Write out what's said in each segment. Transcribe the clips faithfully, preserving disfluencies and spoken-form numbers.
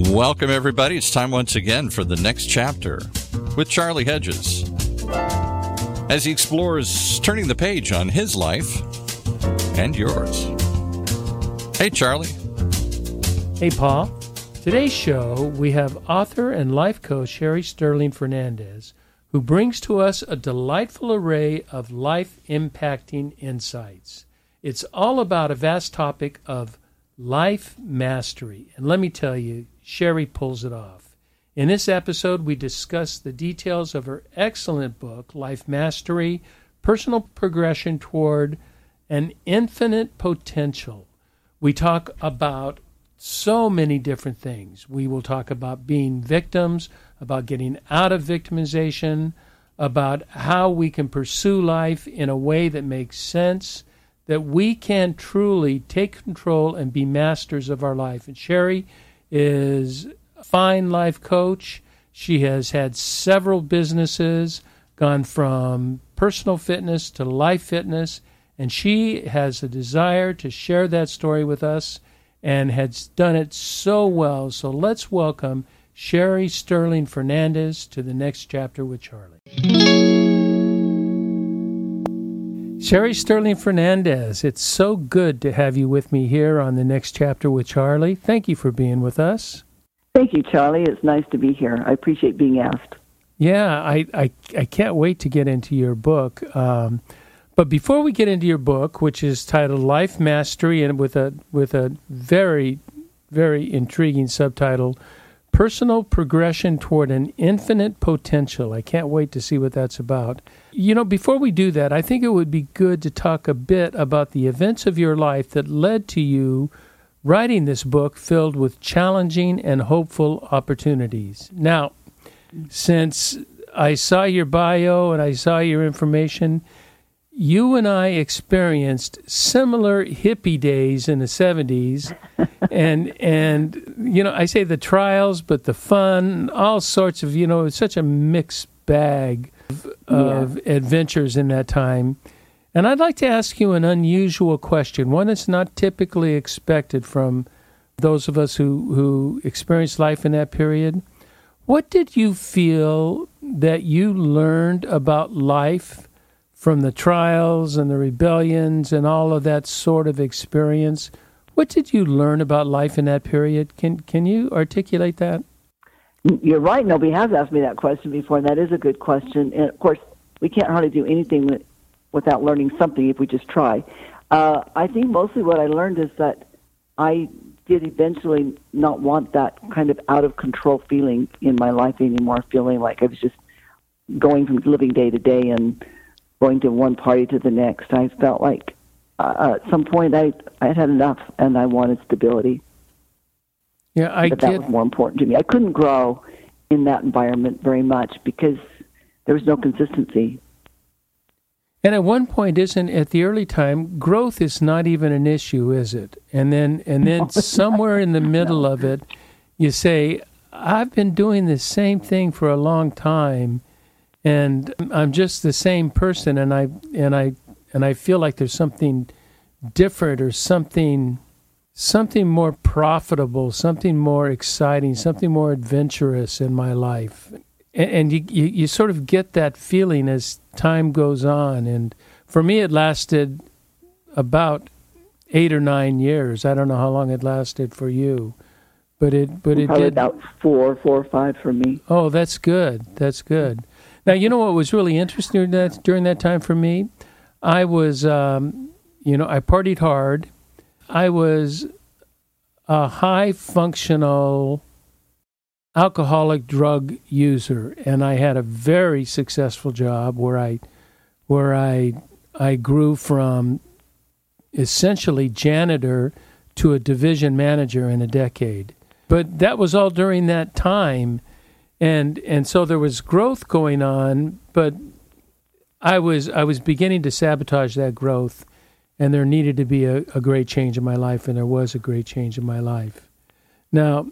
Welcome, everybody. It's time once again for the next chapter with Charlie Hedges as he explores turning the page on his life and yours. Hey, Charlie. Hey, Paul. Today's show, we have author and life coach Sherry Sterling Fernandez, who brings to us a delightful array of life-impacting insights. It's all about a vast topic of life mastery. And let me tell you, Sherry pulls it off. In this episode, we discuss the details of her excellent book, Life Mastery, Personal Progression Toward an Infinite Potential. We talk about so many different things. We will talk about being victims, about getting out of victimization, about how we can pursue life in a way that makes sense, that we can truly take control and be masters of our life. And Sherry is a fine life coach. She has had several businesses, gone from personal fitness to life fitness, and she has a desire to share that story with us and has done it so well. So let's welcome Sherry Sterling Fernandez to the next chapter with Charlie. Sherry Sterling Fernandez, it's so good to have you with me here on the next chapter with Charlie. Thank you for being with us. Thank you, Charlie. It's nice to be here. I appreciate being asked. Yeah, I, I, I can't wait to get into your book. Um, but before we get into your book, which is titled Life Mastery, and with a with a very, very intriguing subtitle, Personal Progression Toward an Infinite Potential. I can't wait to see what that's about. You know, before we do that, I think it would be good to talk a bit about the events of your life that led to you writing this book filled with challenging and hopeful opportunities. Now, since I saw your bio and I saw your information, you and I experienced similar hippie days in the seventies, and, and you know, I say the trials, but the fun, all sorts of, you know, it's such a mixed bag of, of yeah. adventures in that time. And I'd like to ask you an unusual question, one that's not typically expected from those of us who, who experienced life in that period. What did you feel that you learned about life from the trials and the rebellions and all of that sort of experience? What did you learn about life in that period? Can can you articulate that? You're right. Nobody has asked me that question before, and that is a good question. And, of course, we can't hardly do anything with, without learning something if we just try. Uh, I think mostly what I learned is that I did eventually not want that kind of out-of-control feeling in my life anymore, feeling like I was just going from living day to day and going to one party to the next. I felt like uh, at some point I I had had enough, and I wanted stability. Yeah, I but get... that was more important to me. I couldn't grow in that environment very much because there was no consistency. And at one point, isn't at the early time, growth is not even an issue, is it? And then, and then no, somewhere in the middle no. of it, you say, "I've been doing the same thing for a long time, and I'm just the same person, and I and I and I feel like there's something different or something." Something more profitable, something more exciting, something more adventurous in my life. And, and you, you, you sort of get that feeling as time goes on. And for me, it lasted about eight or nine years. I don't know how long it lasted for you. But it but it Probably did. about four, four or five for me. Oh, that's good. That's good. Now, you know what was really interesting during that, during that time for me? I was, um, you know, I partied hard. I was a high-functional alcoholic drug user, and I had a very successful job where I, where I, I grew from essentially janitor to a division manager in a decade. But that was all during that time, and and so there was growth going on, but I was I was beginning to sabotage that growth. And there needed to be a, a great change in my life, and there was a great change in my life. Now,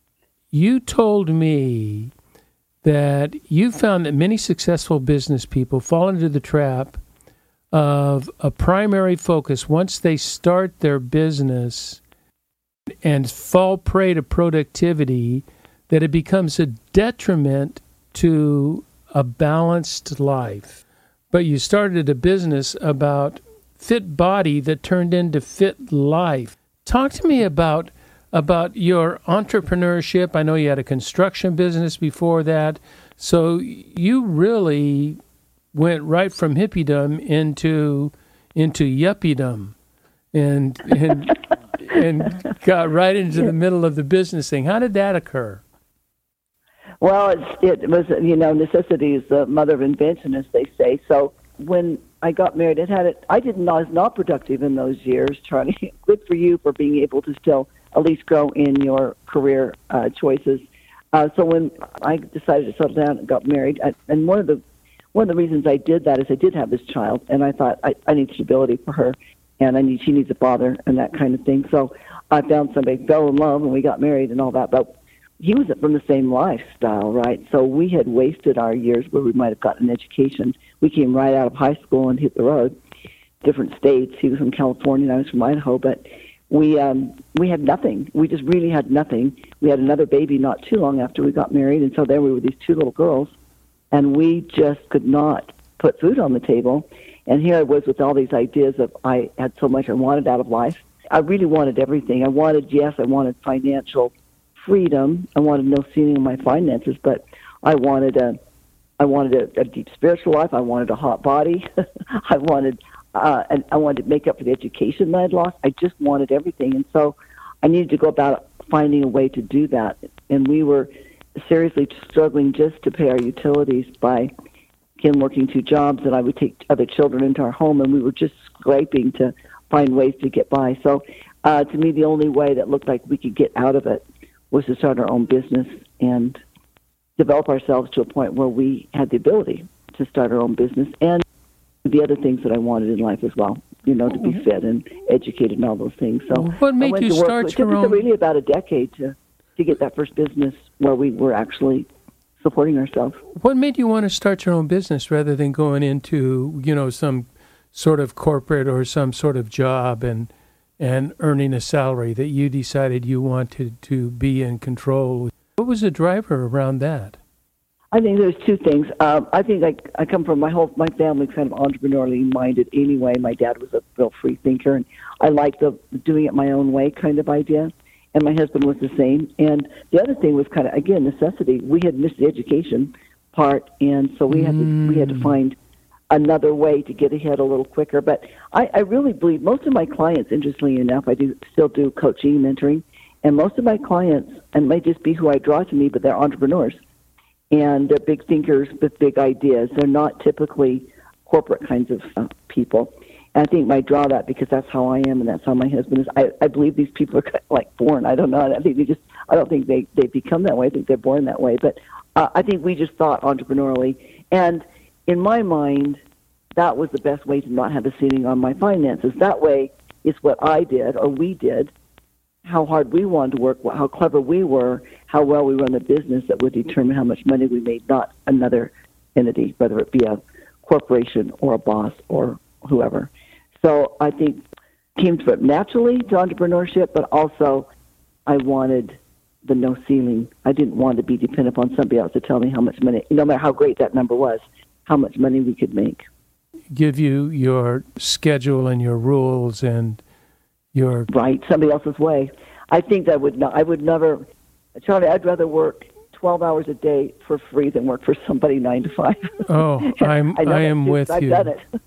you told me that you found that many successful business people fall into the trap of a primary focus once they start their business and fall prey to productivity that it becomes a detriment to a balanced life. But you started a business about fit body that turned into fit life. Talk to me about about your entrepreneurship. I know you had a construction business before that. So you really went right from hippiedom into into yuppiedom and and and got right into the middle of the business thing. How did that occur? Well, it's, it was, you know, necessity is the mother of invention, as they say. So when I got married, it had it. I didn't. I was not productive in those years. Charlie, good for you for being able to still at least grow in your career uh, choices. Uh, so when I decided to settle down and got married, I, and one of the one of the reasons I did that is I did have this child, and I thought I, I need stability for her, and I need she needs a father and that kind of thing. So I found somebody, fell in love, and we got married and all that. But he was from the same lifestyle, right? So we had wasted our years where we might have gotten an education. We came right out of high school and hit the road, different states. He was from California and I was from Idaho, but we um, we had nothing. We just really had nothing. We had another baby not too long after we got married, and so there we were, these two little girls, and we just could not put food on the table. And here I was with all these ideas of I had so much I wanted out of life. I really wanted everything. I wanted, yes, I wanted financial freedom. I wanted no ceiling on my finances, but I wanted a, I wanted a, a deep spiritual life. I wanted a hot body. I wanted, uh, and I wanted to make up for the education that I'd lost. I just wanted everything, and so I needed to go about finding a way to do that. And we were seriously struggling just to pay our utilities by Kim working two jobs, and I would take other children into our home, and we were just scraping to find ways to get by. So, uh, to me, the only way that looked like we could get out of it was to start our own business and develop ourselves to a point where we had the ability to start our own business and the other things that I wanted in life as well, you know, to be fit and educated and all those things. So what made you start work. your it own? It took really about a decade to, to get that first business where we were actually supporting ourselves. What made you want to start your own business rather than going into, you know, some sort of corporate or some sort of job and and earning a salary, that you decided you wanted to be in control? What was the driver around that? I think there's two things. Um, I think I, I come from my whole, my family's kind of entrepreneurially minded anyway. My dad was a real free thinker, and I liked the doing it my own way kind of idea. And my husband was the same. And the other thing was kind of, again, necessity. We had missed the education part, and so we had to, we had to find another way to get ahead a little quicker. But I, I really believe most of my clients, interestingly enough, I do still do coaching, mentoring, and most of my clients, and it may just be who I draw to me, but they're entrepreneurs. And they're big thinkers with big ideas. They're not typically corporate kinds of uh, people. And I think I draw that because that's how I am and that's how my husband is. I, I believe these people are kind of like born. I don't know. I think they just, I don't think they, they become that way. I think they're born that way. But uh, I think we just thought entrepreneurially. And in my mind, that was the best way to not have a ceiling on my finances. That way, it's what I did or we did, how hard we wanted to work, how clever we were, how well we run the business that would determine how much money we made, not another entity, whether it be a corporation or a boss or whoever. So I think it came to it naturally to entrepreneurship, but also I wanted the no ceiling. I didn't want to be dependent upon somebody else to tell me how much money, no matter how great that number was, how much money we could make. Give you your schedule and your rules and your... Right, somebody else's way. I think that would not, I would never, Charlie, I'd rather work twelve hours a day for free than work for somebody nine to five. Oh, I'm, I, I am with I've you. I've done it.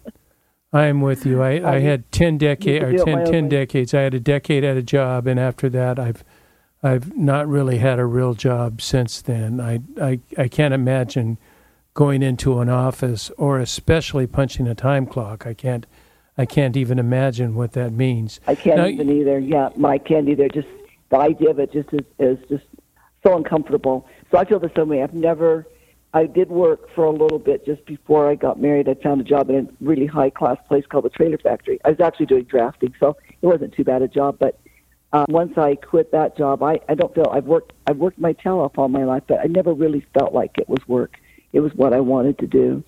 I am with you. I, I, I had ten decades, or ten, ten decades. I had a decade at a job, and after that, I've I've not really had a real job since then. I, I, I can't imagine going into an office or especially punching a time clock. I can't I can't even imagine what that means. I can't now, even either. Yeah, I can't either. Just the idea of it just is, is just so uncomfortable. So I feel the same way. I've never. I did work for a little bit just before I got married. I found a job in a really high-class place called the Trailer Factory. I was actually doing drafting, so it wasn't too bad a job. But uh, once I quit that job, I, I don't feel I've worked. I've worked my tail off all my life, but I never really felt like it was work. It was what I wanted to do,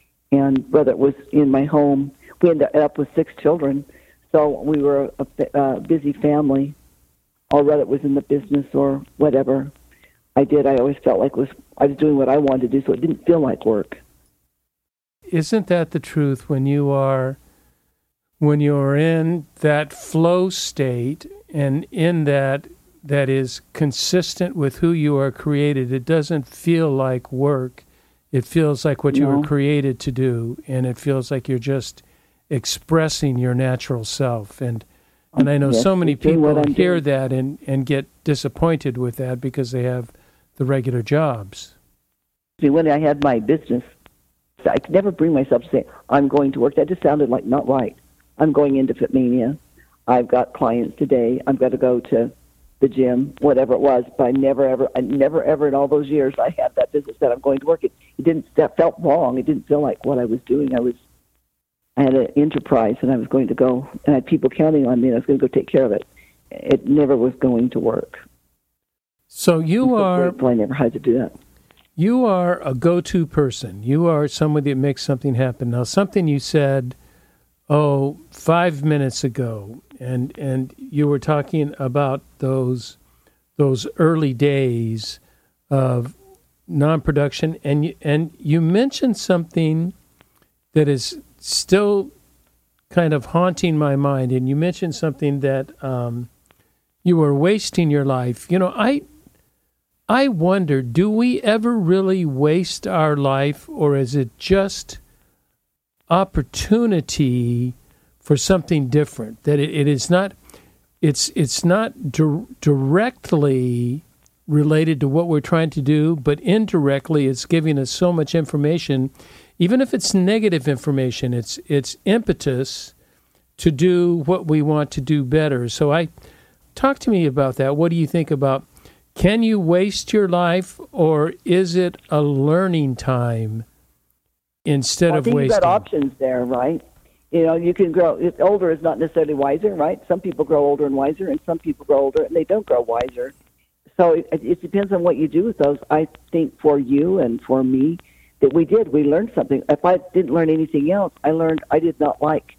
and whether it was in my home, we ended up with six children, so we were a, a busy family or whether it was in the business or whatever I did, I always felt like it was I was doing what I wanted to do, so it didn't feel like work. Isn't that the truth when you are when you're in that flow state and in that that is consistent with who you are created? It doesn't feel like work. It feels like what no. you were created to do, and it feels like you're just expressing your natural self. And and I know yes, so many people hear doing. that and, and get disappointed with that because they have the regular jobs. See, when I had my business, I could never bring myself to say, I'm going to work. That just sounded like not right. I'm going into Fitmania. I've got clients today. I've got to go to the gym, whatever it was. But I never, ever, I never, ever in all those years I had that business that I'm going to work. It, it didn't, that felt wrong. It didn't feel like what I was doing. I was, I had an enterprise and I was going to go, and I had people counting on me and I was going to go take care of it. It never was going to work. So you so are... grateful I never had to do that. You are a go-to person. You are somebody that makes something happen. Now, something you said, oh, five minutes ago, and and you were talking about those those early days of non-production, and you, and you mentioned something that is still kind of haunting my mind, and you mentioned something that um, you were wasting your life. You know, I... I wonder, do we ever really waste our life, or is it just opportunity for something different? That it, it is not, it's it's not di- directly related to what we're trying to do, but indirectly it's giving us so much information, even if it's negative information. It's it's impetus to do what we want to do better. So I talk to me about that. What do you think about? Can you waste your life, or is it a learning time instead well, of I think wasting? You've got options there, right? You know, you can grow. Older is not necessarily wiser, right? Some people grow older and wiser, and some people grow older and they don't grow wiser. So it, it depends on what you do with those. I think for you and for me that we did. We learned something. If I didn't learn anything else, I learned I did not like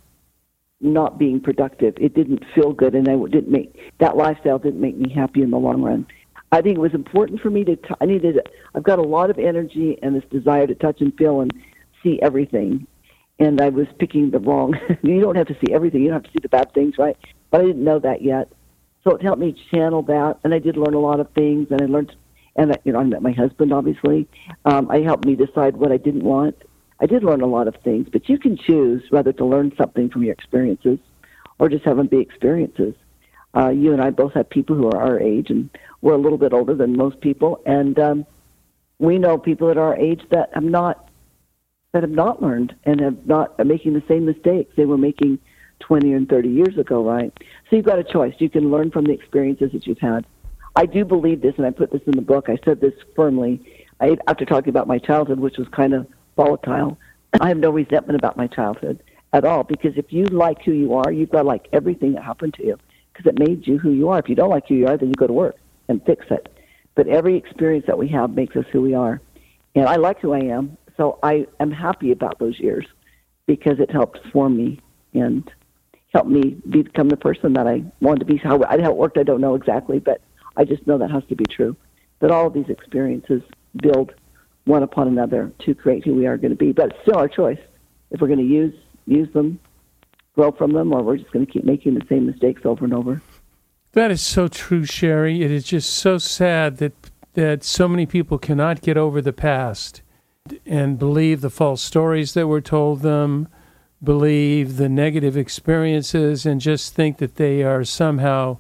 not being productive. It didn't feel good, and I didn't make that lifestyle didn't make me happy in the long run. I think it was important for me to, t- I needed, I've got a lot of energy and this desire to touch and feel and see everything. And I was picking the wrong, you don't have to see everything, you don't have to see the bad things, right? But I didn't know that yet. So it helped me channel that, and I did learn a lot of things, and I learned, and I, you know, I met my husband, obviously. Um, I helped me decide what I didn't want. I did learn a lot of things, but you can choose whether to learn something from your experiences or just have them be experiences. Uh, you and I both have people who are our age, and we're a little bit older than most people, and um, we know people at our age that have not that have not learned and have not are making the same mistakes they were making twenty and thirty years ago, right? So you've got a choice. You can learn from the experiences that you've had. I do believe this, and I put this in the book. I said this firmly I, after talking about my childhood, which was kind of volatile. I have no resentment about my childhood at all, because if you like who you are, you've got to like everything that happened to you, because it made you who you are. If you don't like who you are, then you go to work and fix it. But every experience that we have makes us who we are. And I like who I am, so I am happy about those years because it helped form me and helped me become the person that I wanted to be. How, how it worked, I don't know exactly, but I just know that has to be true. That all of these experiences build one upon another to create who we are going to be. But it's still our choice if we're going to use use them, grow from them, or we're just going to keep making the same mistakes over and over. That is so true, Sherry. It is just so sad that that so many people cannot get over the past and believe the false stories that were told them, believe the negative experiences, and just think that they are somehow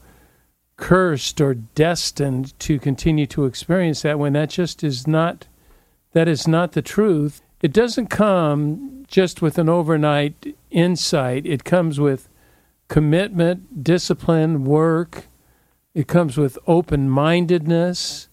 cursed or destined to continue to experience that, when that just is not, that is not the truth. It doesn't come just with an overnight insight. It comes with commitment, discipline, work. It comes with open-mindedness,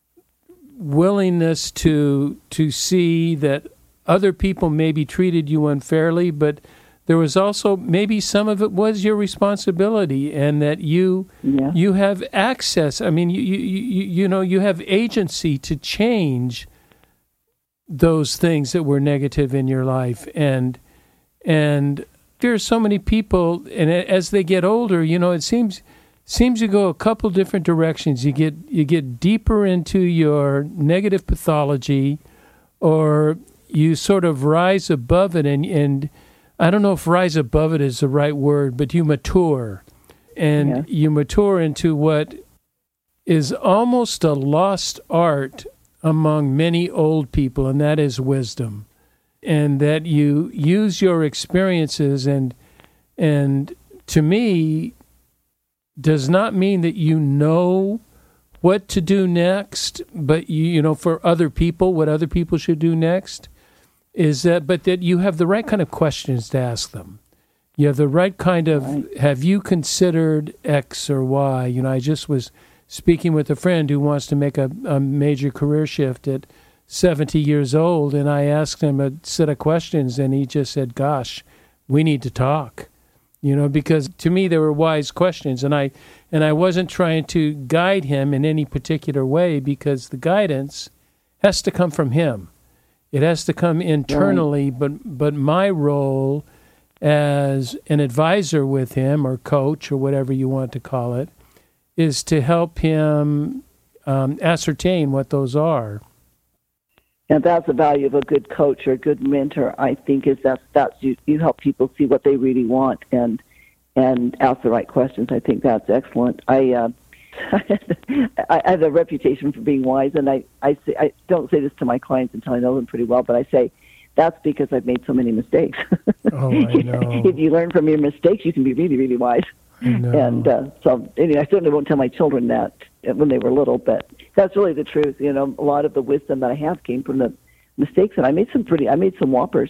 willingness to to see that other people maybe treated you unfairly, but there was also maybe some of it was your responsibility, and that you yeah. you have access. I mean, you, you you you know you have agency to change those things that were negative in your life, and and there are so many people, and as they get older, you know, it seems seems to go a couple different directions. You get you get deeper into your negative pathology, or you sort of rise above it, and, and I don't know if rise above it is the right word, but you mature, and yeah. you mature into what is almost a lost art among many old people, and that is wisdom, and that you use your experiences, and and to me, does not mean that you know what to do next, but you, you know, for other people, what other people should do next, is that, but that you have the right kind of questions to ask them. You have the right kind of, right. Have you considered X or Y? You know, I just was speaking with a friend who wants to make a, a major career shift at seventy years old, and I asked him a set of questions, and he just said, gosh, we need to talk. You know, because to me they were wise questions, and I and I wasn't trying to guide him in any particular way, because the guidance has to come from him. It has to come internally, right. but but my role as an advisor with him, or coach, or whatever you want to call it, is to help him um, ascertain what those are. And that's the value of a good coach or a good mentor, I think, is that that's you, you help people see what they really want and and ask the right questions. I think that's excellent. I uh, I have a reputation for being wise, and I, I, say, I don't say this to my clients until I know them pretty well, but I say that's because I've made so many mistakes. Oh, I know. If you learn from your mistakes, you can be really, really wise. I know. And uh, so anyway, I certainly won't tell my children that when they were little, but that's really the truth. You know, a lot of the wisdom that I have came from the mistakes, and I made some pretty, I made some whoppers.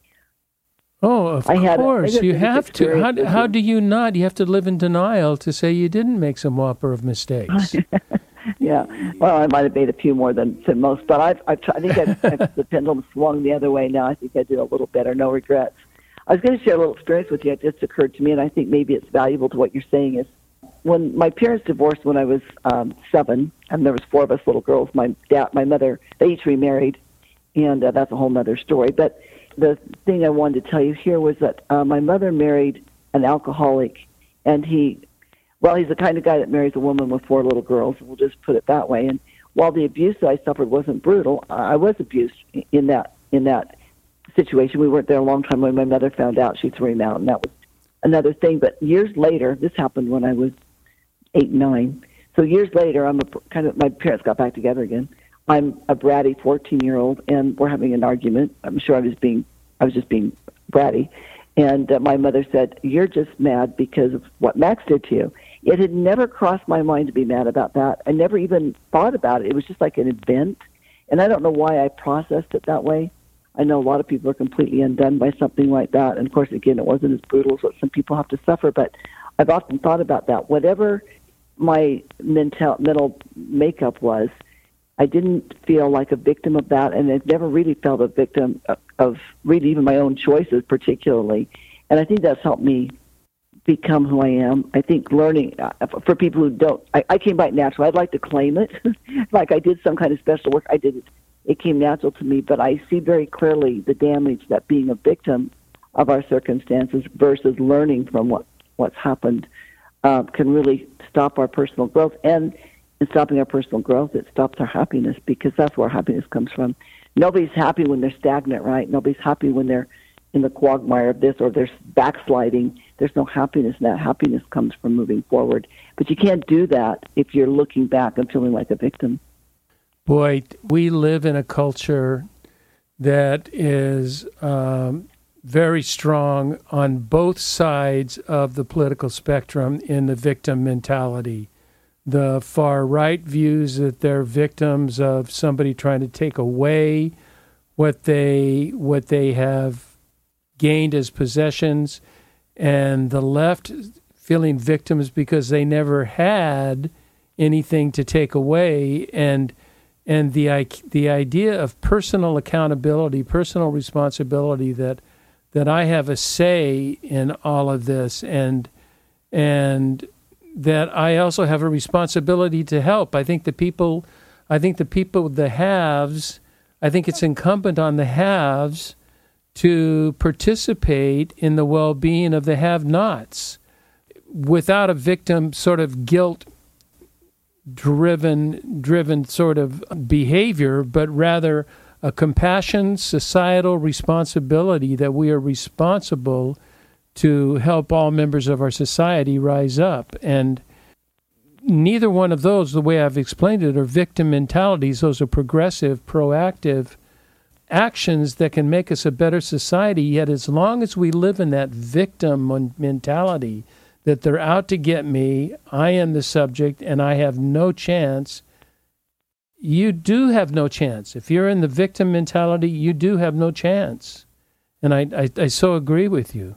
Oh, of I had, course. I you have to. How, how do you not? You have to live in denial to say you didn't make some whopper of mistakes. Yeah. Well, I might have made a few more than, than most, but I've, I've tried, I think I've, I've, the pendulum swung the other way now. I think I did a little better. No regrets. I was going to share a little experience with you. It just occurred to me, and I think maybe it's valuable to what you're saying, is when my parents divorced when I was um, seven, and there was four of us little girls, my dad, my mother, they each remarried, and uh, that's a whole other story. But the thing I wanted to tell you here was that uh, my mother married an alcoholic, and he, well, he's the kind of guy that marries a woman with four little girls, we'll just put it that way. And while the abuse that I suffered wasn't brutal, I was abused in that in that situation. We weren't there a long time. When my mother found out, she threw him out, and that was another thing. But years later, this happened when I was eight, nine. So years later, I'm a kind of, my parents got back together again. I'm a bratty fourteen-year-old, and we're having an argument. I'm sure I was being, I was just being bratty. And uh, my mother said, "You're just mad because of what Max did to you." It had never crossed my mind to be mad about that. I never even thought about it. It was just like an event. And I don't know why I processed it that way. I know a lot of people are completely undone by something like that. And, of course, again, it wasn't as brutal as what some people have to suffer. But I've often thought about that. Whatever my mental, mental makeup was, I didn't feel like a victim of that. And I've never really felt a victim of, of really even my own choices particularly. And I think that's helped me become who I am. I think learning, uh, for people who don't, I, I came by it natural. I'd like to claim it. Like I did some kind of special work. I did it. It came natural to me, but I see very clearly the damage that being a victim of our circumstances versus learning from what, what's happened uh, can really stop our personal growth. And in stopping our personal growth, it stops our happiness, because that's where happiness comes from. Nobody's happy when they're stagnant, right? Nobody's happy when they're in the quagmire of this, or they're backsliding. There's no happiness, and that happiness comes from moving forward. But you can't do that if you're looking back and feeling like a victim. Boy, we live in a culture that is um, very strong on both sides of the political spectrum in the victim mentality. The far right views that they're victims of somebody trying to take away what they what they have gained as possessions, and the left feeling victims because they never had anything to take away. And and the the idea of personal accountability, personal responsibility, that that I have a say in all of this, and and that I also have a responsibility to help. I think the people, I think the people, the haves, I think it's incumbent on the haves to participate in the well-being of the have-nots. without a victim sort of guilt driven driven sort of behavior, but rather a compassion, societal responsibility that we are responsible to help all members of our society rise up. And neither one of those, the way I've explained it, are victim mentalities. Those are progressive, proactive actions that can make us a better society. Yet as long as we live in that victim mentality, that they're out to get me, I am the subject, and I have no chance, you do have no chance. If you're in the victim mentality, you do have no chance. And I, I, I so agree with you.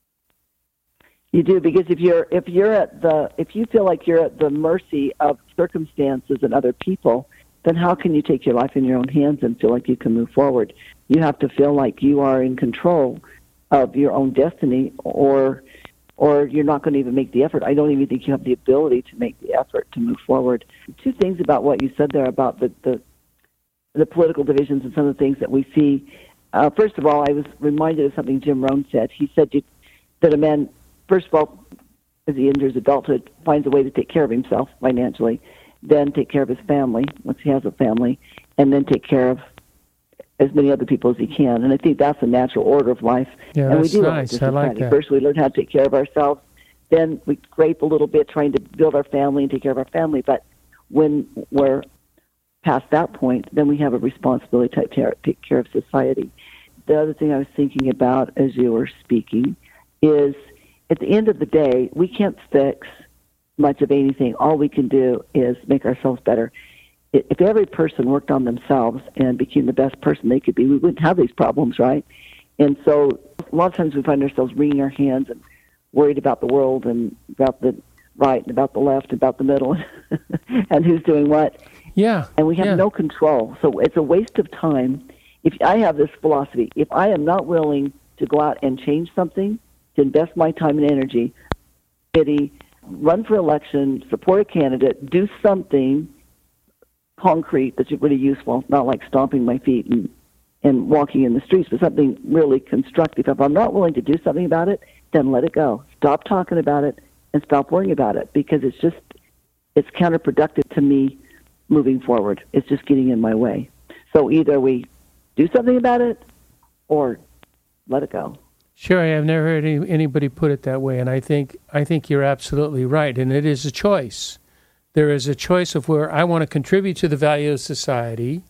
You do, because if you're if you're at the if you feel like you're at the mercy of circumstances and other people, then how can you take your life in your own hands and feel like you can move forward? You have to feel like you are in control of your own destiny, or or you're not going to even make the effort. I don't even think you have the ability to make the effort to move forward. Two things about what you said there about the the, the political divisions and some of the things that we see. Uh, first of all, I was reminded of something Jim Rohn said. He said you, that a man, first of all, as he enters adulthood, finds a way to take care of himself financially, then take care of his family, once he has a family, and then take care of as many other people as he can. And I think that's a natural order of life. Yeah, and that's we do nice. I like that. First, we learn how to take care of ourselves. Then we scrape a little bit trying to build our family and take care of our family. But when we're past that point, then we have a responsibility to take care, take care of society. The other thing I was thinking about as you were speaking is, at the end of the day, we can't fix much of anything. All we can do is make ourselves better. If every person worked on themselves and became the best person they could be, we wouldn't have these problems, right? And so a lot of times we find ourselves wringing our hands and worried about the world and about the right and about the left and about the middle and who's doing what. Yeah. And we have yeah. no control. So it's a waste of time. If I have this philosophy, if I am not willing to go out and change something, to invest my time and energy, pity, run for election, support a candidate, do something concrete that's really useful, not like stomping my feet and, and walking in the streets, but something really constructive. If I'm not willing to do something about it, then let it go. Stop talking about it and stop worrying about it, because it's just, it's counterproductive to me moving forward. It's just getting in my way. So either we do something about it or let it go. Sherry, I've never heard any, anybody put it that way, and I think I think you're absolutely right, and it is a choice. There is a choice of where I want to contribute to the value of society,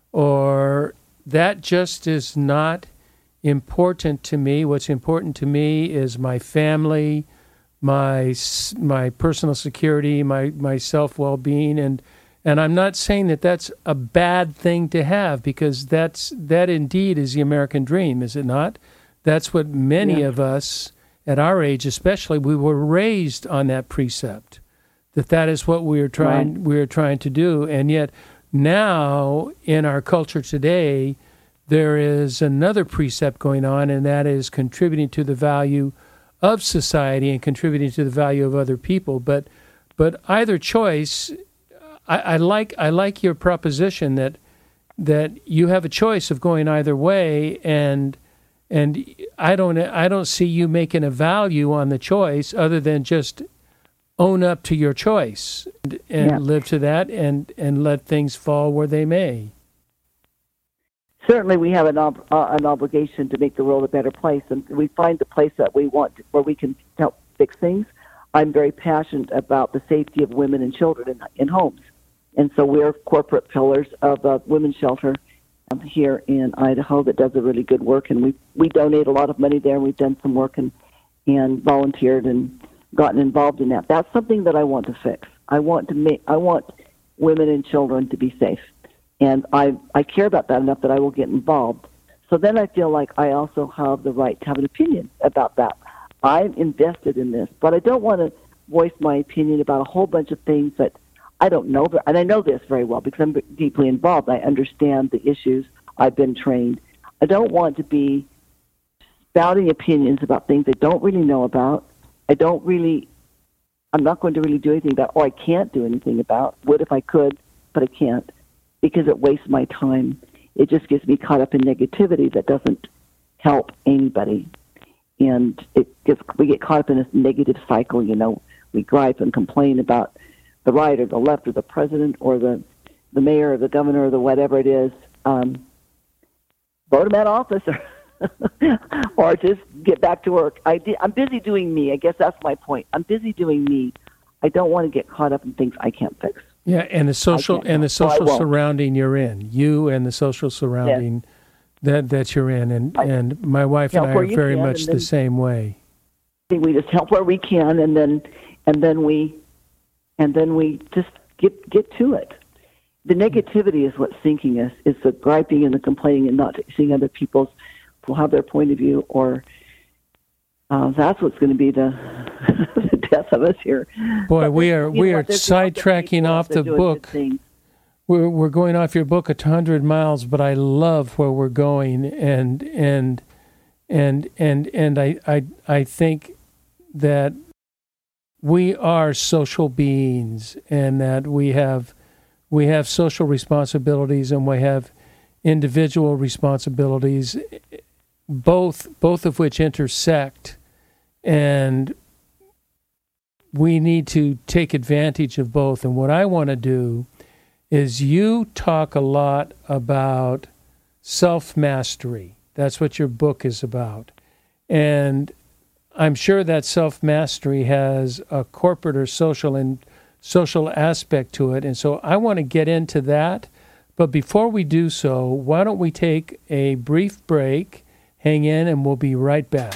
or that just is not important to me. What's important to me is my family, my my personal security, my, my self-well-being, and and I'm not saying that that's a bad thing to have, because that's that indeed is the American dream, is it not? That's what many yeah. of us at our age, especially, we were raised on that precept, that that is what we are trying right. we are trying to do. And yet now in our culture today, there is another precept going on, and that is contributing to the value of society and contributing to the value of other people. But but either choice, I, I like I like your proposition that that you have a choice of going either way, and And I don't, I don't see you making a value on the choice other than just own up to your choice and, and yeah. live to that, and, and let things fall where they may. Certainly, we have an ob- uh, an obligation to make the world a better place, and we find the place that we want, to, where we can help fix things. I'm very passionate about the safety of women and children in, in homes, and so we're corporate pillars of a women's shelter here in Idaho that does a really good work, and we we donate a lot of money there. We've done some work and and volunteered and gotten involved in that. That's something that I want to fix. I want to make I want women and children to be safe, and I I care about that enough that I will get involved. So then I feel like I also have the right to have an opinion about that. I'm invested in this, but I don't want to voice my opinion about a whole bunch of things that I don't know, but, and I know this very well because I'm deeply involved. I understand the issues. I've been trained. I don't want to be spouting opinions about things I don't really know about. I don't really, I'm not going to really do anything about, or I can't do anything about. Would if I could, but I can't, because it wastes my time. It just gets me caught up in negativity that doesn't help anybody. and it gets, we get caught up in this negative cycle. You know, we gripe and complain about the right or the left or the president or the the mayor or the governor or the whatever it is. Um, vote them out of office, or, or just get back to work. I di- I'm busy doing me. I guess that's my point. I'm busy doing me. I don't want to get caught up in things I can't fix. Yeah, and the social and the social so surrounding you're in, you and the social surrounding yes. that that you're in, and, I, and my wife and I are very can, much the same way. We just help where we can, and then and then we and then we just get get to it. The negativity is what's sinking us. It's the griping and the complaining and not seeing other people's who have their point of view, or uh, that's what's going to be the, the death of us here. Boy, we are we are sidetracking off the book. We're we're going off your book a hundred miles, but I love where we're going, and and and and and I I I think that we are social beings, and that we have. We have social responsibilities and we have individual responsibilities, both both of which intersect, and we need to take advantage of both. And what I want to do is you talk a lot about self-mastery. That's what your book is about. And I'm sure that self-mastery has a corporate or social and social aspect to it, and so I want to get into that. But before we do so, why don't we take a brief break, hang in, and we'll be right back.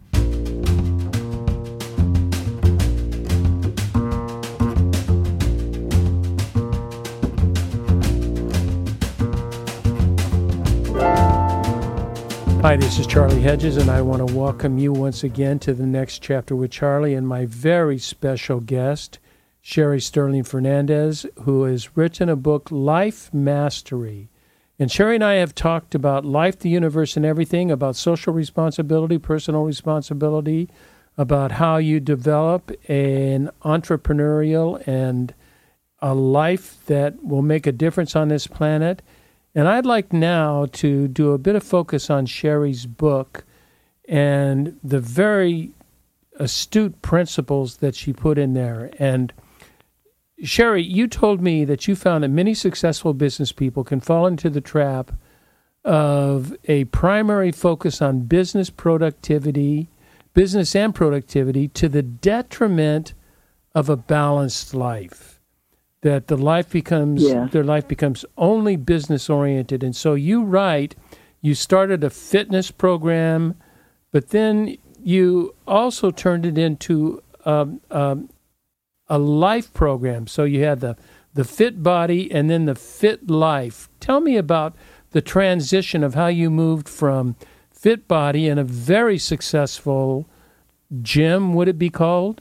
Hi, this is Charlie Hedges, and I want to welcome you once again to the next chapter with Charlie and my very special guest, Sherry Sterling Fernandez, who has written a book, Life Mastery. And Sherry and I have talked about life, the universe, and everything, about social responsibility, personal responsibility, about how you develop an entrepreneurial and a life that will make a difference on this planet. And I'd like now to do a bit of focus on Sherry's book and the very astute principles that she put in there. And Sherry, you told me that you found that many successful business people can fall into the trap of a primary focus on business productivity, business and productivity, to the detriment of a balanced life. That the life becomes yeah. their life becomes only business oriented. And so you write, you started a fitness program, but then you also turned it into um, um, a life program. So you had the, the fit body and then the fit life. Tell me about the transition of how you moved from fit body and a very successful gym, would it be called?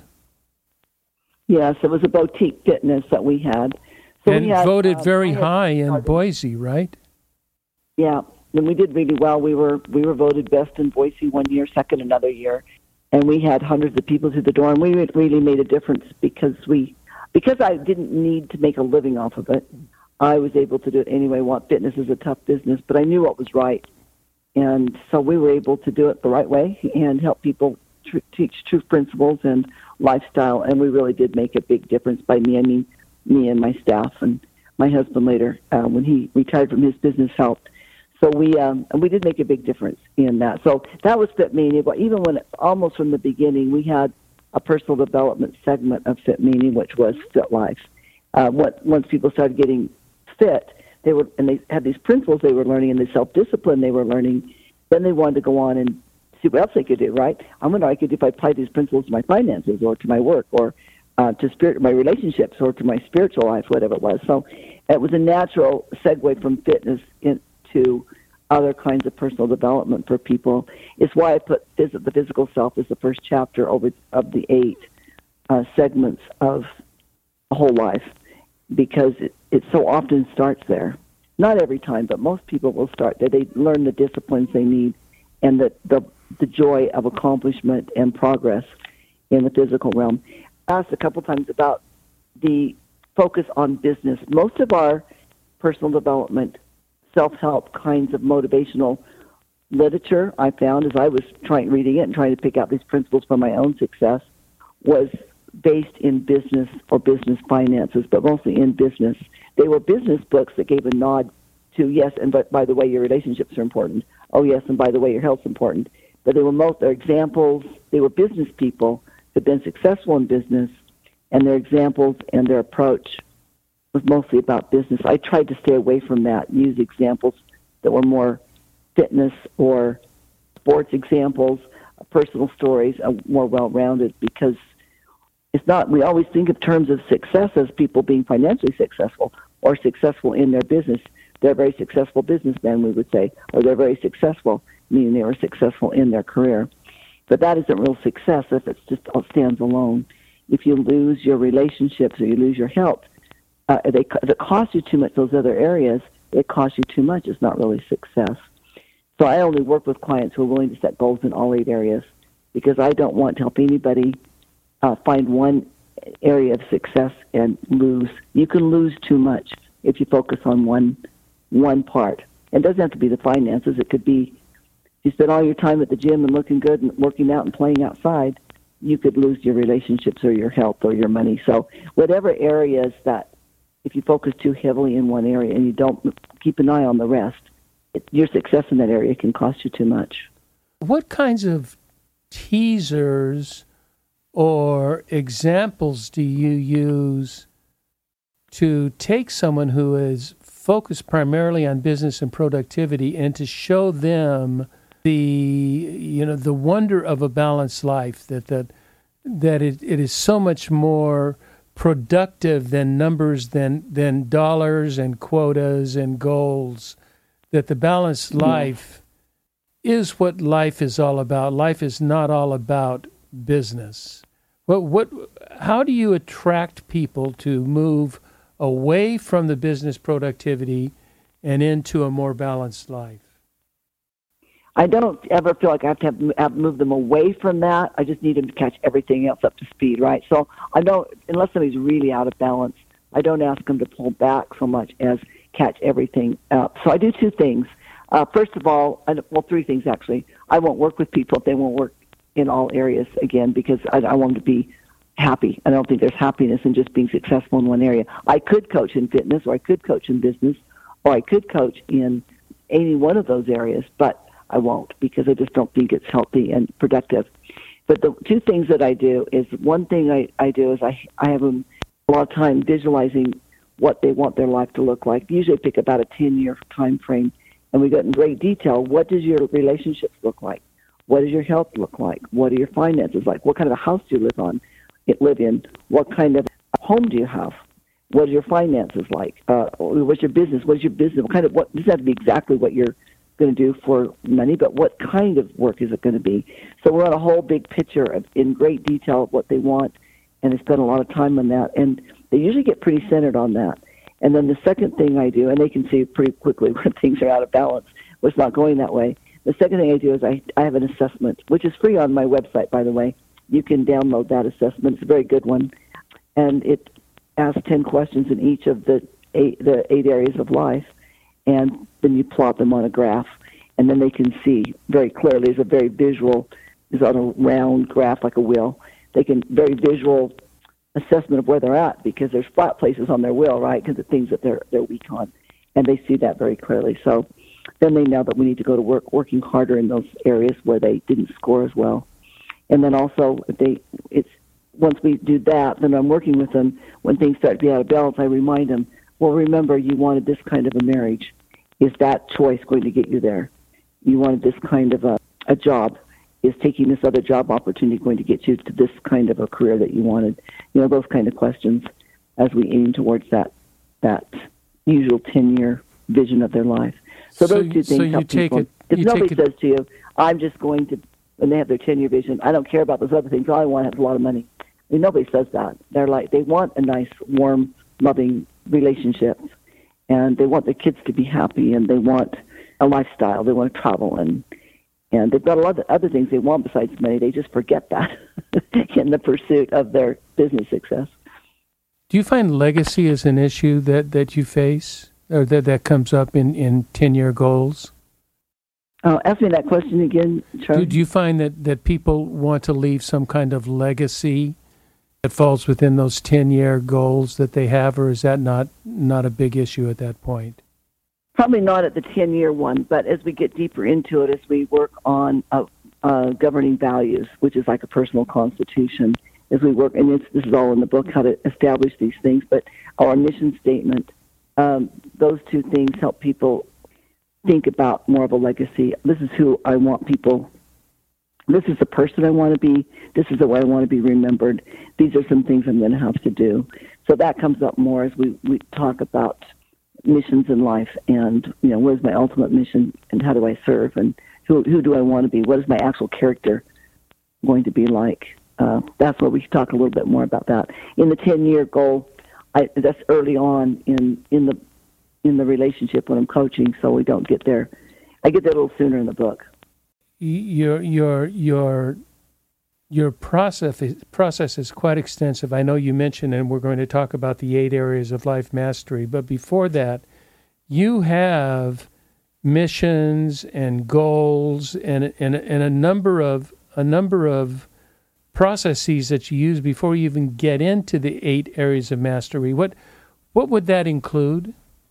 Yes, it was a boutique fitness that we had. So and we had, voted uh, very high in started. Boise, right? Yeah, and we did really well. We were we were voted best in Boise one year, second another year. And we had hundreds of people through the door, and we really made a difference because we, because I didn't need to make a living off of it. I was able to do it anyway. Want fitness is a tough business, but I knew what was right, and so we were able to do it the right way and help people tr- teach true principles and lifestyle. And we really did make a big difference. By me, I mean me and my staff, and my husband later, uh, when he retired from his business, helped. So we um, and we did make a big difference in that. So that was Fit Meaning. But even when it's almost from the beginning, we had a personal development segment of Fit Meaning, which was Fit Life. Uh, what once people started getting fit, they were and they had these principles they were learning and the self-discipline they were learning. Then they wanted to go on and see what else they could do. Right? I wonder I could if I applied these principles to my finances or to my work or uh, to spirit, my relationships or to my spiritual life, whatever it was. So it was a natural segue from fitness in, to other kinds of personal development for people. It's why I put phys- the physical self as the first chapter over of the eight uh, segments of a whole life, because it, it so often starts there. Not every time, but most people will start there. They learn the disciplines they need and the, the, the joy of accomplishment and progress in the physical realm. I asked a couple times about the focus on business. Most of our personal development self-help kinds of motivational literature I found as I was trying reading it and trying to pick out these principles for my own success was based in business or business finances, but mostly in business. They were business books that gave a nod to, yes, and but by the way, your relationships are important. Oh, yes, and by the way, your health's important. But they were most, their examples, they were business people who had been successful in business, and their examples and their approach was mostly about business. I tried to stay away from that, use examples that were more fitness or sports examples, personal stories, uh, more well-rounded, because it's not, we always think of terms of success as people being financially successful or successful in their business. They're very successful businessmen, we would say, or they're very successful, meaning they were successful in their career. But that isn't real success if it's just all stands alone. If you lose your relationships or you lose your health, uh, they, if it costs you too much those other areas, it costs you too much. It's not really success. So I only work with clients who are willing to set goals in all eight areas because I don't want to help anybody uh, find one area of success and lose. You can lose too much if you focus on one one part. It doesn't have to be the finances. It could be you spend all your time at the gym and looking good and working out and playing outside, you could lose your relationships or your health or your money. So whatever areas that if you focus too heavily in one area and you don't keep an eye on the rest, it, your success in that area can cost you too much. What kinds of teasers or examples do you use to take someone who is focused primarily on business and productivity and to show them the, you know, the wonder of a balanced life, that that that it, it is so much more productive than numbers, than than dollars and quotas and goals, that the balanced life yeah. is what life is all about. Life is not all about business. What what how do you attract people to move away from the business productivity and into a more balanced life? I don't ever feel like I have to have, have move them away from that. I just need them to catch everything else up to speed, right? So I don't, unless somebody's really out of balance, I don't ask them to pull back so much as catch everything up. So I do two things. Uh, first of all, I, well, three things actually. I won't work with people if they won't work in all areas again because I, I want them to be happy. I don't think there's happiness in just being successful in one area. I could coach in fitness, or I could coach in business, or I could coach in any one of those areas, but I won't because I just don't think it's healthy and productive. But the two things that I do is, one thing I, I do is I, I have them a lot of time visualizing what they want their life to look like. Usually I pick about a ten-year time frame, and we go in great detail. What does your relationships look like? What does your health look like? What are your finances like? What kind of a house do you live on? live in? What kind of home do you have? What are your finances like? Uh, what's your business? What's your business? What kind of what? It doesn't have to be exactly what you're going to do for money, but what kind of work is it going to be? So we're on a whole big picture of, in great detail of what they want, and they spend a lot of time on that, and they usually get pretty centered on that. And then the second thing I do, and they can see pretty quickly when things are out of balance, when it's not going that way. The second thing I do is I, I have an assessment, which is free on my website, by the way. You can download that assessment. It's a very good one. And it asks ten questions in each of the eight, the eight areas of life, and then you plot them on a graph, and then they can see very clearly. It's a very visual, it's on a round graph like a wheel. They can, very visual assessment of where they're at, because there's flat places on their wheel, right, because of things that they're they're weak on, and they see that very clearly. So then they know that we need to go to work working harder in those areas where they didn't score as well. And then also, if they, it's once we do that, then I'm working with them. When things start to be out of balance, I remind them, well, remember, you wanted this kind of a marriage. Is that choice going to get you there? You wanted this kind of a, a job. Is taking this other job opportunity going to get you to this kind of a career that you wanted? You know, those kind of questions as we aim towards that that usual ten-year vision of their life. So, so those two things so you help take people. It, if you nobody take it, says to you, I'm just going to, when they have their ten-year vision, I don't care about those other things. All I want is a lot of money. I mean, nobody says that. They're like, they want a nice, warm, loving relationship, and they want their kids to be happy, and they want a lifestyle. They want to travel, and and they've got a lot of other things they want besides money. They just forget that in the pursuit of their business success. Do you find legacy as an issue that, that you face, or that, that comes up in, in ten-year goals? Uh, ask me that question again, Charlie. Do, do you find that, that people want to leave some kind of legacy that falls within those ten-year goals that they have, or is that not, not a big issue at that point? Probably not at the ten-year one, but as we get deeper into it, as we work on uh, uh, governing values, which is like a personal constitution, as we work, and it's, this is all in the book, how to establish these things, but our mission statement, um, those two things help people think about more of a legacy. This is who I want people, this is the person I want to be, this is the way I want to be remembered, these are some things I'm going to have to do. So that comes up more as we, we talk about missions in life and, you know, what is my ultimate mission and how do I serve and who who do I want to be? What is my actual character going to be like? Uh, that's where we talk a little bit more about that. In the ten-year goal, I, that's early on in, in the in the relationship when I'm coaching, so we don't get there. I get there a little sooner in the book. Your your your your process process is quite extensive. I know you mentioned, and we're going to talk about the eight areas of life mastery. But before that, you have missions and goals and and, and a number of a number of processes that you use before you even get into the eight areas of mastery. What what would that include?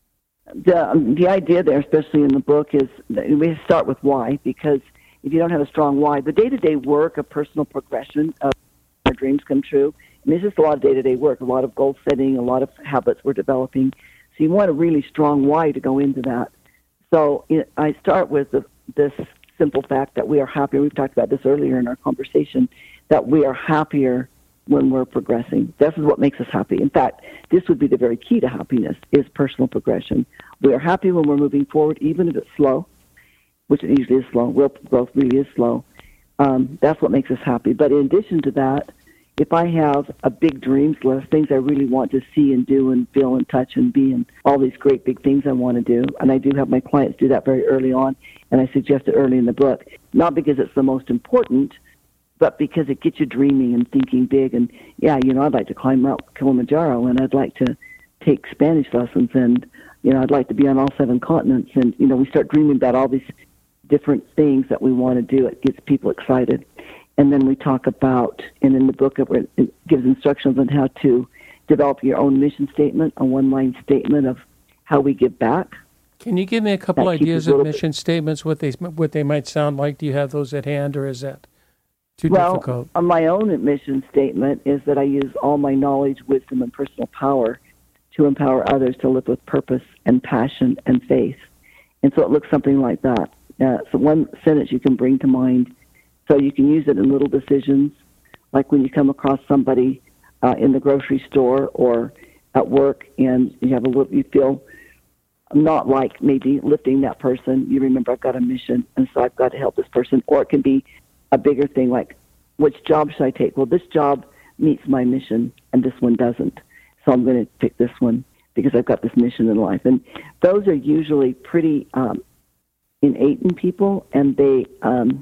The um, the idea there, especially in the book, is that we start with why, because if you don't have a strong why, the day-to-day work of personal progression, of our dreams come true, and it's just a lot of day-to-day work, a lot of goal setting, a lot of habits we're developing. So you want a really strong why to go into that. So you know, I start with the, this simple fact that we are happier. We've talked about this earlier in our conversation, that we are happier when we're progressing. This is what makes us happy. In fact, this would be the very key to happiness, is personal progression. We are happy when we're moving forward, even if it's slow, which it usually is slow. Real growth really is slow. Um, that's what makes us happy. But in addition to that, if I have a big dreams list, things I really want to see and do and feel and touch and be, and all these great big things I want to do, and I do have my clients do that very early on, and I suggest it early in the book, not because it's the most important, but because it gets you dreaming and thinking big. And, yeah, you know, I'd like to climb Mount Kilimanjaro, and I'd like to take Spanish lessons, and, you know, I'd like to be on all seven continents. And, you know, we start dreaming about all these different things that we want to do. It gets people excited. And then we talk about, and in the book it gives instructions on how to develop your own mission statement, a one-line statement of how we give back. Can you give me a couple ideas of mission bit. statements, what they what they might sound like? Do you have those at hand, or is that too well, difficult? Well, my own mission statement is that I use all my knowledge, wisdom, and personal power to empower others to live with purpose and passion and faith. And so it looks something like that. Uh, so one sentence you can bring to mind. So you can use it in little decisions, like when you come across somebody uh, in the grocery store or at work, and you have a little, you feel not like maybe lifting that person. You remember, I've got a mission, and so I've got to help this person. Or it can be a bigger thing, like, which job should I take? Well, this job meets my mission, and this one doesn't. So I'm going to pick this one because I've got this mission in life. And those are usually pretty um, innate in people, and they. Um,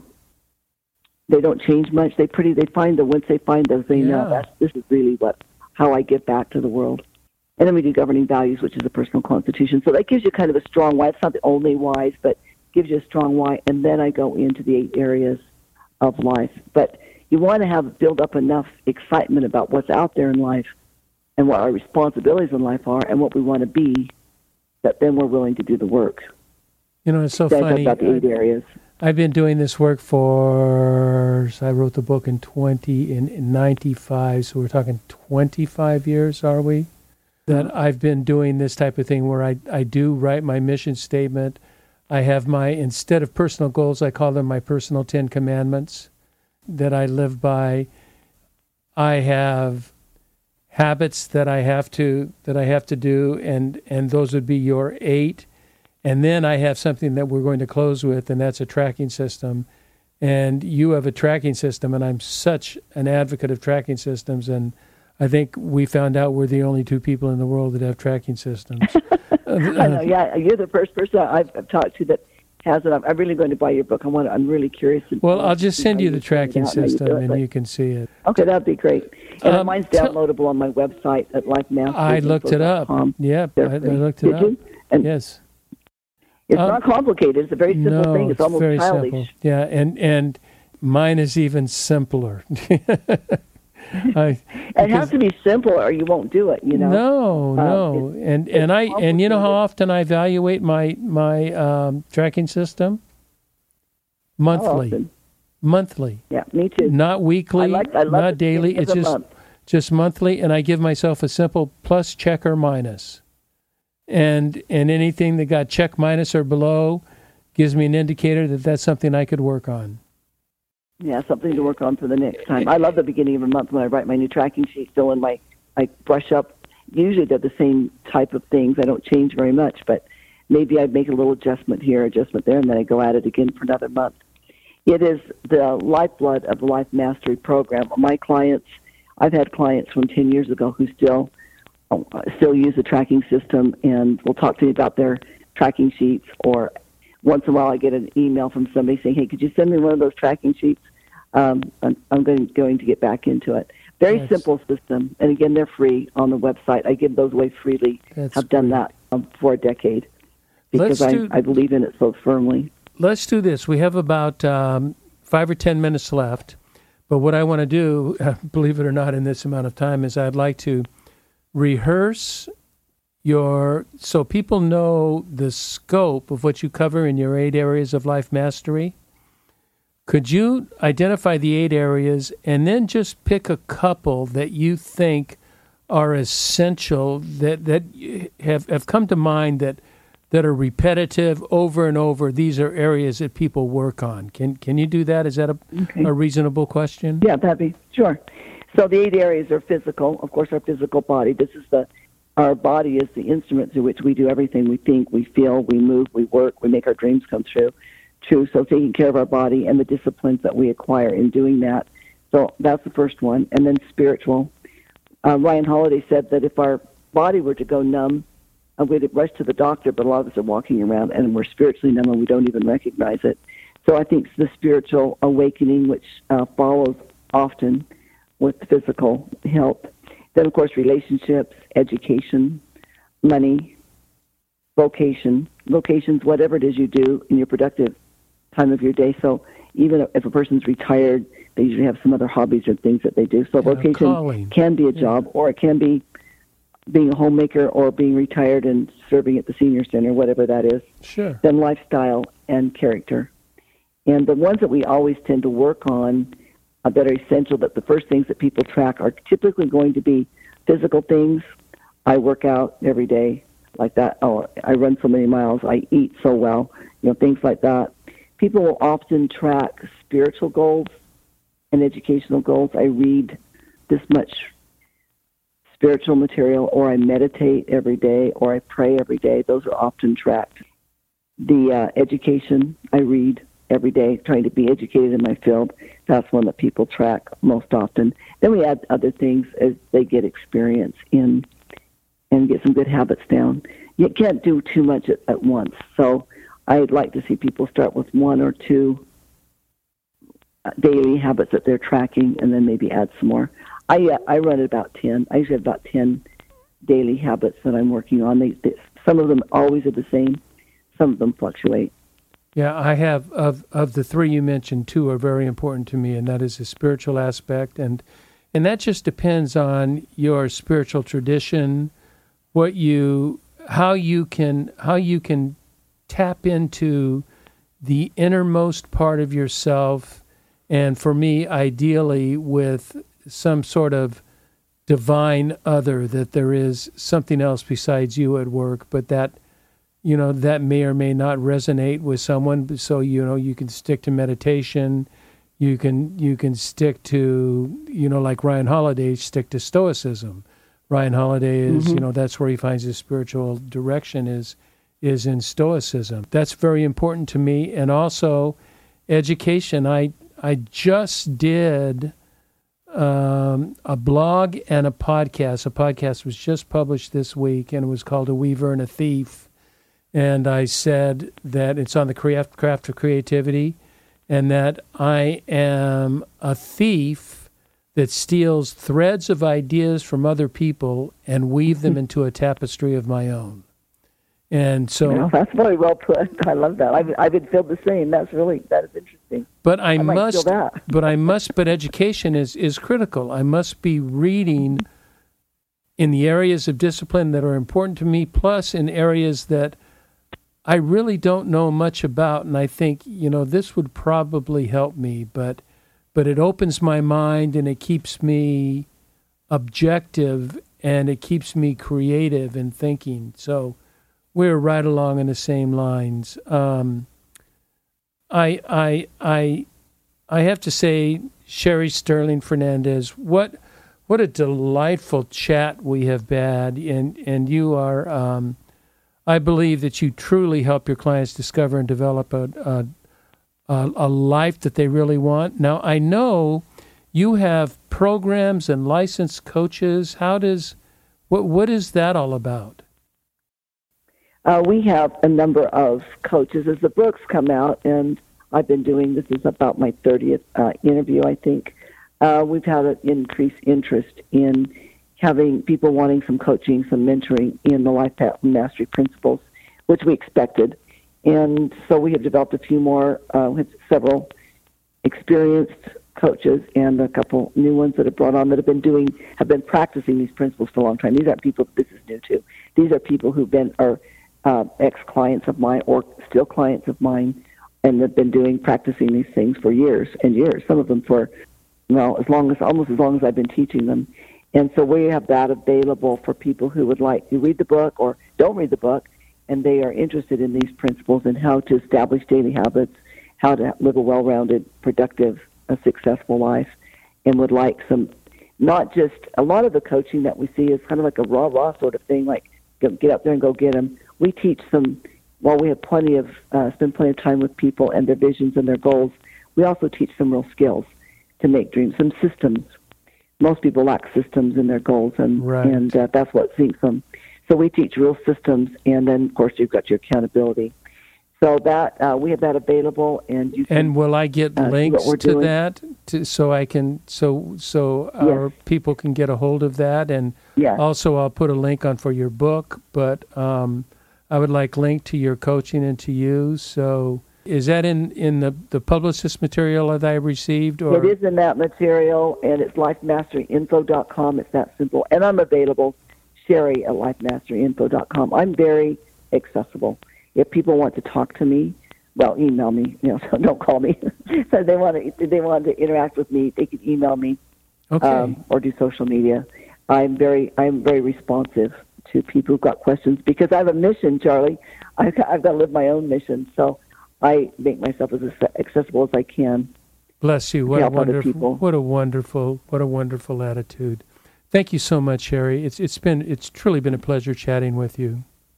They don't change much. They pretty. They find that once they find those, they yeah. know that's this is really what how I give back to the world. And then we do governing values, which is a personal constitution. So that gives you kind of a strong why. It's not the only whys, but gives you a strong why. And then I go into the eight areas of life. But you want to have build up enough excitement about what's out there in life and what our responsibilities in life are and what we want to be, that then we're willing to do the work. You know, it's so so funny. I talk about the eight areas. I've been doing this work for, I wrote the book in twenty, in, in ninety-five, so we're talking twenty-five years, are we? That I've been doing this type of thing where I, I do write my mission statement. I have my, instead of personal goals, I call them my personal Ten Commandments that I live by. I have habits that I have to, that I have to do, and, and those would be your eight. And then I have something that we're going to close with, and that's a tracking system. And you have a tracking system, and I'm such an advocate of tracking systems. And I think we found out we're the only two people in the world that have tracking systems. I know, yeah, you're the first person I've, I've talked to that has it. I'm, I'm really going to buy your book. I want. I'm really curious. Well, I'll just send you the tracking system, and you, and you can see it. Okay, that'd be great. And um, mine's downloadable on my website at life mastery. I looked it up. Yeah, I, I looked it Did up. You? And, yes. It's Um, not complicated. It's a very simple no, thing. It's, almost very childish. simple. Yeah, and and mine is even simpler. I, It has to be simple, or you won't do it. You know. No, Um, no, it's- and it's and I and you know how complicated. often I evaluate my my um, tracking system? Monthly, often? monthly, Yeah, me too. not weekly, I like- I love not the daily. beginning of It's the just month. just monthly, and I give myself a simple plus, check, or minus, and and anything that got check, minus, or below gives me an indicator that that's something I could work on. Yeah, something to work on for the next time. I love the beginning of a month when I write my new tracking sheet. So when my I brush up, usually they're the same type of things. I don't change very much, but maybe I make a little adjustment here, adjustment there, and then I go at it again for another month. It is the lifeblood of the Life Mastery Program. My clients, I've had clients from ten years ago who still oh, still use the tracking system and will talk to me about their tracking sheets, or once in a while I get an email from somebody saying, hey, could you send me one of those tracking sheets? Um, I'm, I'm going, going to get back into it. Very That's- simple system. And again, they're free on the website. I give those away freely. That's I've done great. that um, for a decade because Let's I, do- I believe in it so firmly. Let's do this. We have about um, five or ten minutes left, but what I want to do, uh, believe it or not, in this amount of time, is I'd like to rehearse your, so people know the scope of what you cover in your eight areas of life mastery. Could you identify the eight areas and then just pick a couple that you think are essential, that that have have come to mind, that that are repetitive over and over? These are areas that people work on. Can can you do that? Is that a, Okay. a reasonable question? Yeah, that'd be sure. So the eight areas are physical. Of course, our physical body. This is the our body is the instrument through which we do everything. We think, we feel, we move, we work, we make our dreams come true. True. So taking care of our body and the disciplines that we acquire in doing that. So that's the first one. And then spiritual. Uh, Ryan Holiday said that if our body were to go numb, uh, we'd rush to the doctor, but a lot of us are walking around and we're spiritually numb and we don't even recognize it. So I think the spiritual awakening, which uh, follows often with physical health. Then, of course, relationships, education, money, vocation. Vocation's whatever it is you do in your productive time of your day. So even if a person's retired, they usually have some other hobbies or things that they do. So Yeah, vocation calling. can be a job, or it can be being a homemaker or being retired and serving at the senior center, whatever that is. Sure. Then lifestyle and character. And the ones that we always tend to work on uh, that are essential, that the first things that people track are typically going to be physical things. I work out every day like that. Oh, I run so many miles. I eat so well. You know, things like that. People will often track spiritual goals and educational goals. I read this much spiritual material, or I meditate every day, or I pray every day. Those are often tracked. The uh, education, I read every day, trying to be educated in my field. That's one that people track most often. Then we add other things as they get experience in and get some good habits down. You can't do too much at, at once. So I'd like to see people start with one or two daily habits that they're tracking, and then maybe add some more. I uh, I run at about ten. I usually have about ten daily habits that I'm working on. They, they, some of them always are the same. Some of them fluctuate. Yeah, I have, of of the three you mentioned, two are very important to me, and that is the spiritual aspect, and and that just depends on your spiritual tradition, what you, how you can, how you can tap into the innermost part of yourself, and for me, ideally with some sort of divine other, that there is something else besides you at work, but that, you know, that may or may not resonate with someone. So, you know, you can stick to meditation. You can you can stick to, you know, like Ryan Holiday, stick to Stoicism. Ryan Holiday is, Mm-hmm. you know, that's where he finds his spiritual direction is is in Stoicism. That's very important to me. And also education. I I just did um, a blog and a podcast. A podcast was just published this week, and it was called A Weaver and a Thief. And I said that it's on the craft, craft of creativity, and that I am a thief that steals threads of ideas from other people and weave them into a tapestry of my own. And so, well, that's very well put. I love that. I've I've been feel the same. That's really that is interesting. But I, I might must. feel that. but I must. But education is is critical. I must be reading in the areas of discipline that are important to me, plus in areas that I really don't know much about. And I think, you know, this would probably help me. But but it opens my mind and it keeps me objective and it keeps me creative in thinking. So we're right along in the same lines. Um, I I I I have to say, Sherry Sterling Fernandez, what what a delightful chat we have had, and and you are. Um, I believe that you truly help your clients discover and develop a a, a a life that they really want. Now I know you have programs and licensed coaches. How does what what is that all about? Uh, we have a number of coaches as the books come out, and I've been doing this is about my thirtieth uh, interview, I think. Uh, we've had an increased interest in having people wanting some coaching, some mentoring in the Life Path Mastery principles, which we expected. And so we have developed a few more, uh, with several experienced coaches and a couple new ones that have brought on that have been doing, have been practicing these principles for a long time. These aren't people that this is new to. These are people who've been, are uh, ex-clients of mine or still clients of mine, and have been doing, practicing these things for years and years, some of them for, well, as long as, almost as long as I've been teaching them. And so we have that available for people who would like to read the book or don't read the book, and they are interested in these principles and how to establish daily habits, how to live a well-rounded, productive, a successful life, and would like some, not just, a lot of the coaching that we see is kind of like a raw, raw sort of thing, like get up there and go get them. We teach some, while we have plenty of, uh, spend plenty of time with people and their visions and their goals, we also teach some real skills to make dreams, some systems. Most people lack systems in their goals, and right. and uh, that's what sinks them. So we teach real systems, and then, of course, you've got your accountability. So that uh, we have that available, and you can, and will I get uh, links to doing. that, to, so I can so so our yes. people can get a hold of that, and yes. also I'll put a link on for your book. But um, I would like link to your coaching and to you. So is that in, in the, the publicist material that I received? Or? It is in that material, and it's life mastery info dot com. It's that simple, and I'm available. Sherry at life mastery info dot com. I'm very accessible. If people want to talk to me, well, email me. You know, so don't call me. So they want to, if they want to interact with me, they can email me, okay, um, or do social media. I'm very, I'm very responsive to people who've got questions because I have a mission, Charlie. I've got, I've got to live my own mission, so I make myself as accessible as I can. Bless you. What a help other wonderful, people. what a wonderful, what a wonderful attitude. Thank you so much, Sherry. It's it's been it's truly been a pleasure chatting with you.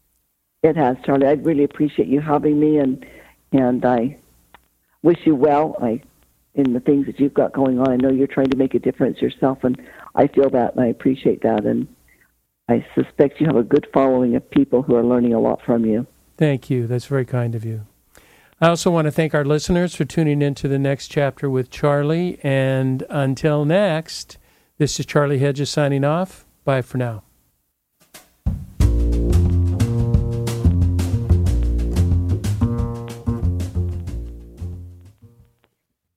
It has, Charlie. I really appreciate you having me, and and I wish you well. I in the things that you've got going on. I know you're trying to make a difference yourself, and I feel that, and I appreciate that. And I suspect you have a good following of people who are learning a lot from you. Thank you. That's very kind of you. I also want to thank our listeners for tuning in to the next chapter with Charlie. And until next, this is Charlie Hedges signing off. Bye for now.